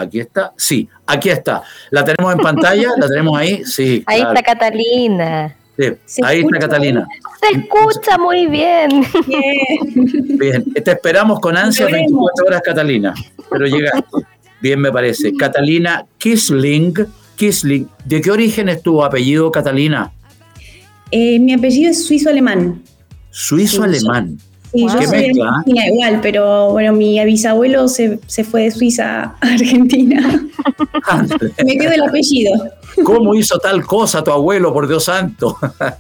aquí está. Sí, aquí está. ¿La tenemos en pantalla? ¿La tenemos ahí? Sí. Ahí claro. está Catalina. Sí, ahí está Catalina. Se escucha muy bien. Bien, te esperamos con ansias 24 horas, Catalina, pero llegaste. Bien, me parece. Catalina Kissling. ¿De qué origen es tu apellido, Catalina? Mi apellido es suizo-alemán. Suizo-alemán. Sí, yo soy de Argentina igual, pero bueno, mi bisabuelo se fue de Suiza a Argentina. Me quedó el apellido. ¿Cómo hizo tal cosa tu abuelo, por Dios santo?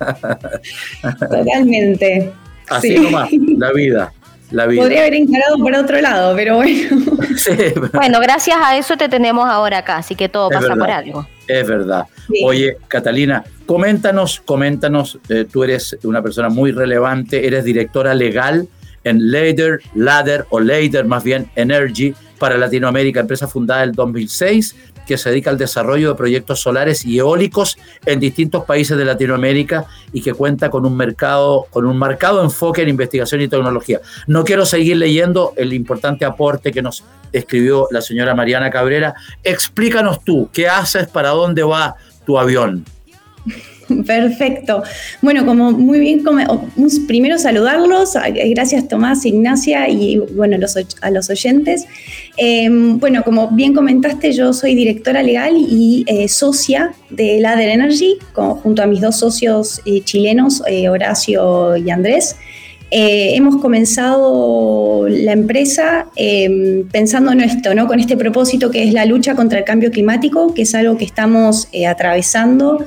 Totalmente. Así nomás, la vida. Podría haber encarado por otro lado, pero bueno. Sí. Bueno, gracias a eso te tenemos ahora acá, así que todo pasa por algo. Es verdad. Sí. Oye, Catalina, coméntanos, tú eres una persona muy relevante, eres directora legal en Ladder más bien Energy para Latinoamérica, empresa fundada en el 2006, que se dedica al desarrollo de proyectos solares y eólicos en distintos países de Latinoamérica y que cuenta con un marcado enfoque en investigación y tecnología. No quiero seguir leyendo el importante aporte que nos escribió la señora Mariana Cabrera. Explícanos tú, ¿qué haces? ¿Para dónde va tu avión? Perfecto. Bueno, como muy bien, primero saludarlos, gracias Tomás, Ignacia y bueno, a los oyentes. Bueno, como bien comentaste, yo soy directora legal y socia de Ladder Energy, junto a mis dos socios chilenos, Horacio y Andrés. Hemos comenzado la empresa pensando en esto, ¿no? Con este propósito que es la lucha contra el cambio climático, que es algo que estamos atravesando.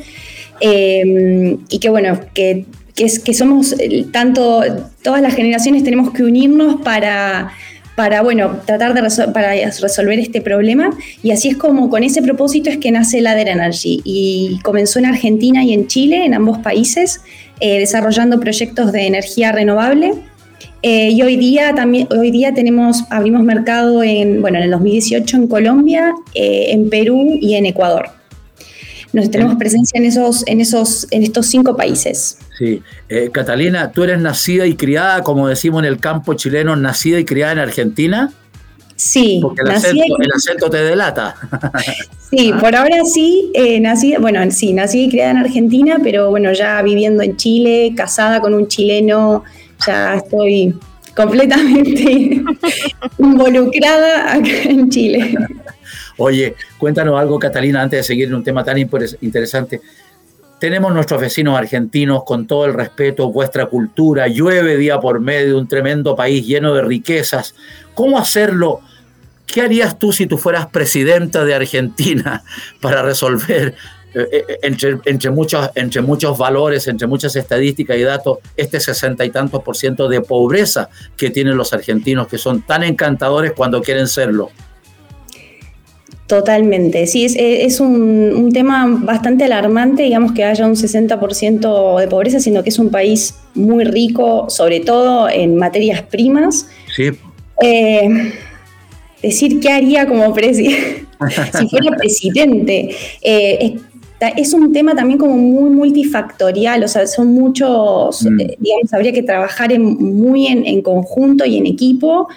Y que bueno, que somos todas las generaciones tenemos que unirnos para bueno, tratar de resolver este problema, y así es como con ese propósito es que nace Ladder Energy, y comenzó en Argentina y en Chile, en ambos países, desarrollando proyectos de energía renovable. Y hoy día abrimos mercado en el 2018 en Colombia, en Perú y en Ecuador. Tenemos presencia en estos 5 países. Sí. Catalina, ¿tú eres nacida y criada, como decimos en el campo chileno, nacida y criada en Argentina? Sí. Porque el acento te delata. Sí, por ahora sí, nací y criada en Argentina, pero bueno, ya viviendo en Chile, casada con un chileno, ya estoy completamente involucrada acá en Chile. Oye, cuéntanos algo, Catalina, antes de seguir en un tema tan interesante. Tenemos nuestros vecinos argentinos, con todo el respeto, vuestra cultura, llueve día por medio, un tremendo país lleno de riquezas. ¿Cómo hacerlo? ¿Qué harías tú si tú fueras presidenta de Argentina para resolver, entre muchos valores, entre muchas estadísticas y datos, este 60 y tantos % de pobreza que tienen los argentinos, que son tan encantadores cuando quieren serlo? Totalmente, sí, es un tema bastante alarmante, digamos, que haya un 60% de pobreza, siendo que es un país muy rico, sobre todo en materias primas. Sí. Decir qué haría como si fuera presidente, es un tema también como muy multifactorial, o sea, son muchos, digamos, habría que trabajar muy en conjunto y en equipo.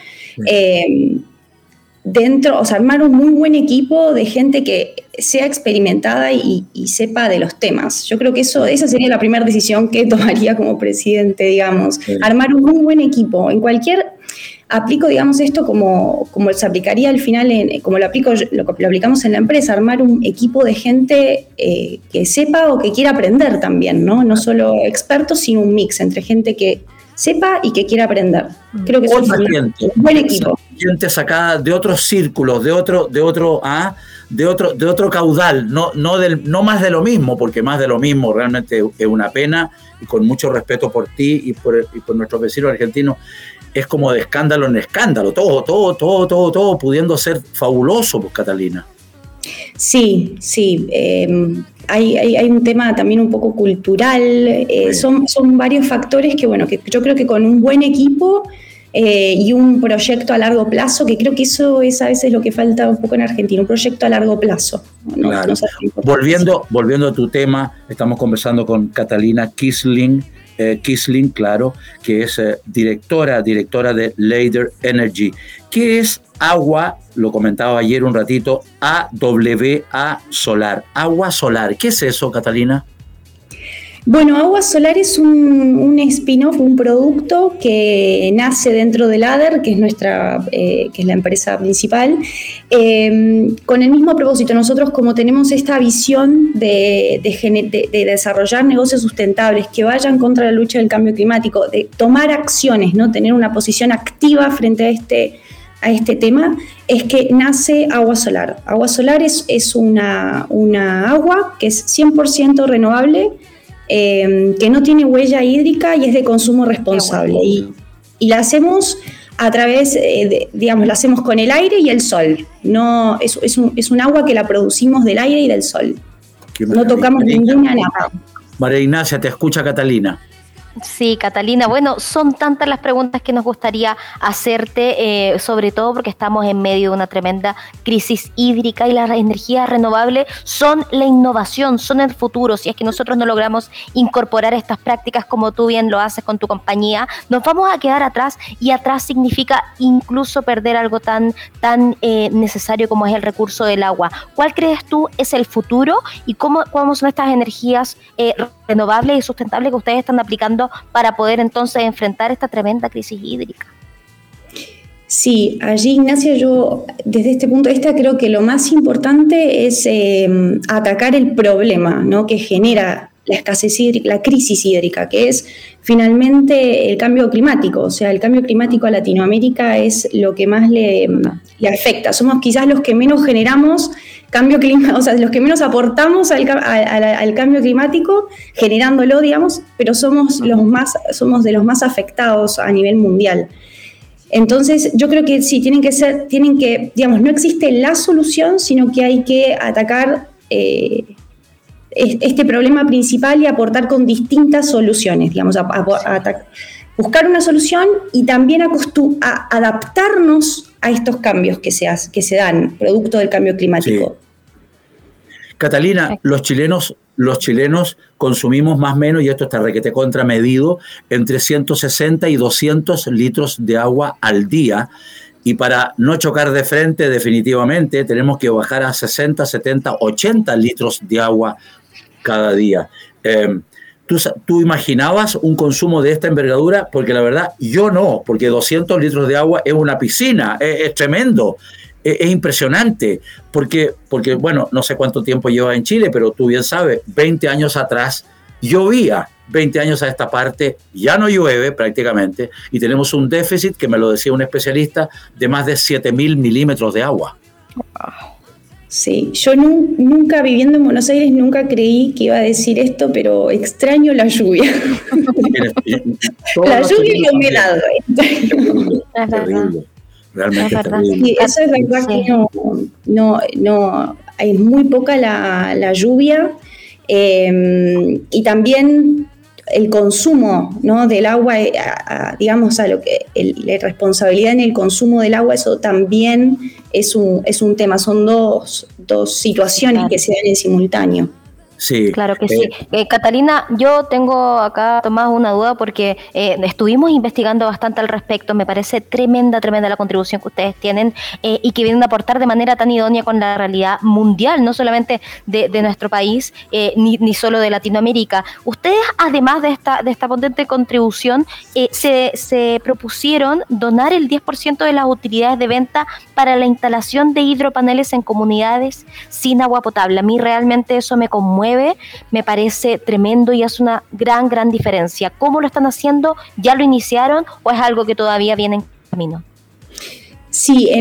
Armar un muy buen equipo de gente que sea experimentada y sepa de los temas. Yo creo que esa sería la primera decisión que tomaría como presidente, digamos. Sí. Armar un muy buen equipo. Aplico, digamos, esto como se aplicaría al final, como lo aplicamos en la empresa, armar un equipo de gente que sepa o que quiera aprender también, ¿no? No solo expertos, sino un mix entre gente que sepa y que quiera aprender. Creo que es un buen equipo. Gente sacada de otros círculos, de otro caudal, no más de lo mismo, porque más de lo mismo realmente es una pena, y con mucho respeto por ti y por nuestros vecinos argentinos, es como de escándalo en escándalo, todo pudiendo ser fabuloso, pues, Catalina. Sí. Hay un tema también un poco cultural, son varios factores que yo creo que con un buen equipo y un proyecto a largo plazo, que creo que eso es a veces lo que falta un poco en Argentina, un proyecto a largo plazo. Claro. Volviendo a tu tema, estamos conversando con Catalina Kissling, Kisling, claro, que es directora de Leider Energy. ¿Qué es agua? Lo comentaba ayer un ratito, AWA Solar. Agua solar, ¿qué es eso, Catalina? Bueno, Agua Solar es un spin-off, un producto que nace dentro de Ladder, que es la empresa principal, con el mismo propósito. Nosotros, como tenemos esta visión de desarrollar negocios sustentables que vayan contra la lucha del cambio climático, de tomar acciones, ¿no? Tener una posición activa frente a este tema, es que nace Agua Solar. Agua Solar es una agua que es 100% renovable, que no tiene huella hídrica y es de consumo responsable. Y la hacemos a través, la hacemos con el aire y el sol. No, es un agua que la producimos del aire y del sol. No tocamos ninguna nada. María Ignacia, te escucha Catalina. Sí, Catalina, bueno, son tantas las preguntas que nos gustaría hacerte, sobre todo porque estamos en medio de una tremenda crisis hídrica y las energías renovables son la innovación, son el futuro. Si es que nosotros no logramos incorporar estas prácticas como tú bien lo haces con tu compañía, nos vamos a quedar atrás, y atrás significa incluso perder algo tan necesario como es el recurso del agua. ¿Cuál crees tú es el futuro y cómo son estas energías renovables y sustentables que ustedes están aplicando para poder entonces enfrentar esta tremenda crisis hídrica? Sí, allí, Ignacia, yo desde este punto de vista creo que lo más importante es atacar el problema, ¿no?, que genera la escasez hídrica, la crisis hídrica, que es finalmente el cambio climático. O sea, el cambio climático a Latinoamérica es lo que más le afecta. Somos quizás los que menos generamos cambio climático, o sea, los que menos aportamos al cambio climático, generándolo, digamos, pero somos de los más afectados a nivel mundial. Entonces, yo creo que sí, digamos, no existe la solución, sino que hay que atacar este problema principal y aportar con distintas soluciones, digamos, buscar una solución y también adaptarnos a estos cambios que se dan producto del cambio climático. Sí. Catalina, los chilenos consumimos más o menos, y esto está requete contramedido, entre 160 y 200 litros de agua al día. Y para no chocar de frente, definitivamente, tenemos que bajar a 60, 70, 80 litros de agua cada día. ¿Tú imaginabas un consumo de esta envergadura? Porque la verdad, yo no, porque 200 litros de agua es una piscina, es tremendo. Es impresionante, porque, bueno, no sé cuánto tiempo lleva en Chile, pero tú bien sabes, 20 años atrás llovía, 20 años a esta parte ya no llueve prácticamente, y tenemos un déficit, que me lo decía un especialista, de más de 7.000 milímetros de agua. Sí, yo nunca, viviendo en Buenos Aires, nunca creí que iba a decir esto, pero extraño la lluvia. La lluvia y la humedad. Terrible. Realmente es terrible. Sí, eso es verdad, sí. Que no hay muy poca la lluvia, y también el consumo, ¿no?, del agua, digamos, a lo que la responsabilidad en el consumo del agua, eso también es un tema. Son dos situaciones que se dan en simultáneo. Sí. Claro que sí. Catalina, yo tengo acá, Tomás, una duda porque estuvimos investigando bastante al respecto. Me parece tremenda la contribución que ustedes tienen y que vienen a aportar de manera tan idónea con la realidad mundial, no solamente de nuestro país, ni solo de Latinoamérica. Ustedes, además de esta potente contribución, se propusieron donar el 10% de las utilidades de venta para la instalación de hidropaneles en comunidades sin agua potable. A mí realmente eso me conmueve. Me parece tremendo y es una gran diferencia. ¿Cómo lo están haciendo? ¿Ya lo iniciaron o es algo que todavía viene en camino? Sí,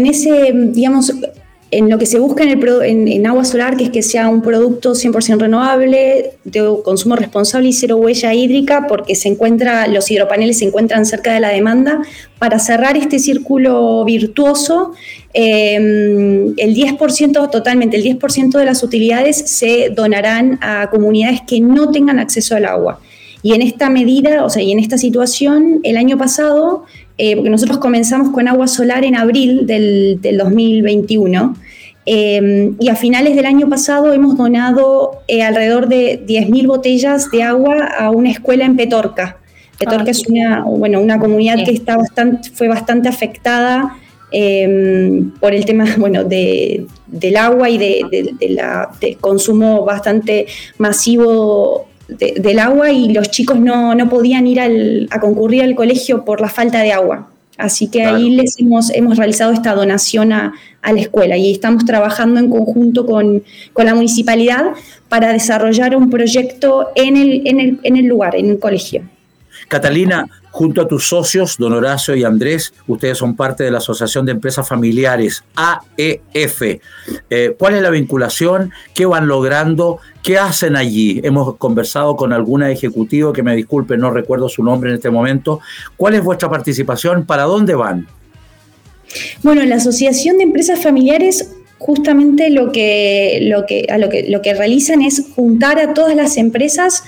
en lo que se busca en Agua Solar, que es que sea un producto 100% renovable, de consumo responsable y cero huella hídrica, porque los hidropaneles se encuentran cerca de la demanda. Para cerrar este círculo virtuoso, el 10% de las utilidades se donarán a comunidades que no tengan acceso al agua. Y en esta medida, y en esta situación, el año pasado, porque nosotros comenzamos con Agua Solar en abril del 2021, y a finales del año pasado hemos donado alrededor de 10.000 botellas de agua a una escuela en Petorca. Petorca es una comunidad que fue bastante afectada por el tema del agua y del consumo bastante masivo del agua, y los chicos no podían ir a concurrir al colegio por la falta de agua. Así que ahí les hemos realizado esta donación a la escuela, y estamos trabajando en conjunto con la municipalidad para desarrollar un proyecto en el lugar, en el colegio. Catalina, junto a tus socios, don Horacio y Andrés, ustedes son parte de la Asociación de Empresas Familiares, AEF. ¿Cuál es la vinculación? ¿Qué van logrando? ¿Qué hacen allí? Hemos conversado con alguna ejecutiva, que me disculpen, no recuerdo su nombre en este momento. ¿Cuál es vuestra participación? ¿Para dónde van? Bueno, la Asociación de Empresas Familiares justamente lo que realizan es juntar a todas las empresas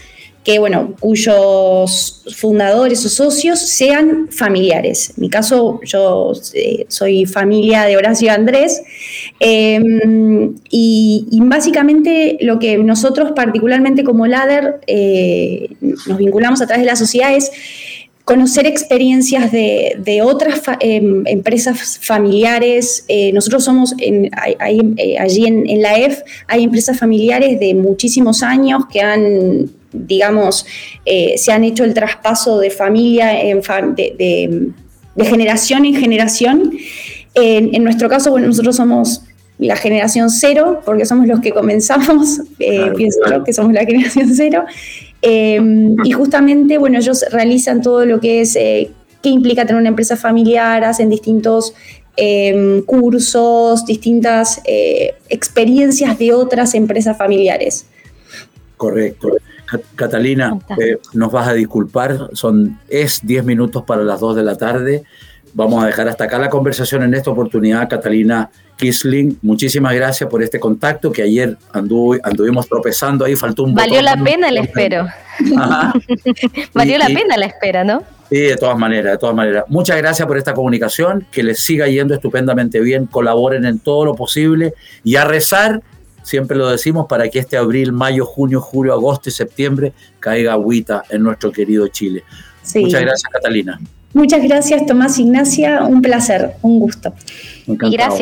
cuyos fundadores o socios sean familiares. En mi caso, yo soy familia de Horacio y Andrés, y básicamente lo que nosotros particularmente como LADER nos vinculamos a través de la sociedad es conocer experiencias de otras empresas familiares. Nosotros somos, allí en la EF, hay empresas familiares de muchísimos años que se han hecho el traspaso de familia de generación en generación. En nuestro caso, nosotros somos la generación cero, porque somos los que comenzamos, pienso que somos la generación cero. Y justamente, ellos realizan todo lo que es qué implica tener una empresa familiar, hacen distintos cursos, distintas experiencias de otras empresas familiares. Correcto. Catalina, nos vas a disculpar, es 10 minutos para las 2 de la tarde. Vamos a dejar hasta acá la conversación en esta oportunidad. Catalina Kissling, muchísimas gracias por este contacto, que ayer anduvimos tropezando ahí, faltó un Valió botón. La pena el espero. Valió la pena la espera, ¿no? Sí, de todas maneras. Muchas gracias por esta comunicación, que les siga yendo estupendamente bien, colaboren en todo lo posible y a rezar, siempre lo decimos, para que este abril, mayo, junio, julio, agosto y septiembre caiga agüita en nuestro querido Chile. Sí. Muchas gracias, Catalina. Muchas gracias, Tomás, Ignacia, un placer, un gusto. Encantado. Y gracias.